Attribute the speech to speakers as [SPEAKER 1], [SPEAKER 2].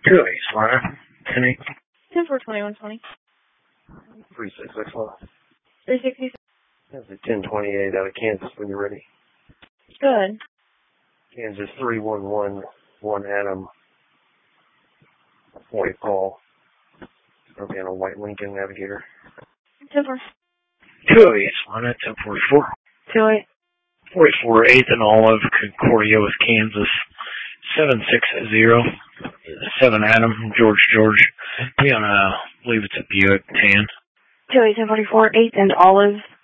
[SPEAKER 1] 2 East Line. 10 8.
[SPEAKER 2] 10 4 2120.
[SPEAKER 1] 3661.
[SPEAKER 2] 360.
[SPEAKER 1] That's a 1028 out of Kansas when you're ready.
[SPEAKER 2] Good.
[SPEAKER 1] Kansas 311, 1 Adam, 40 Paul. Okay, on a white Lincoln Navigator.
[SPEAKER 2] 10 4.
[SPEAKER 1] 2 East Line at 1044.
[SPEAKER 2] 2 8.
[SPEAKER 1] 44 8th and Olive, Concordia with Kansas. 760. 7 Adam, George. We on believe it's a Buick tan.
[SPEAKER 2] 2 8 10 44. 8th and Olive.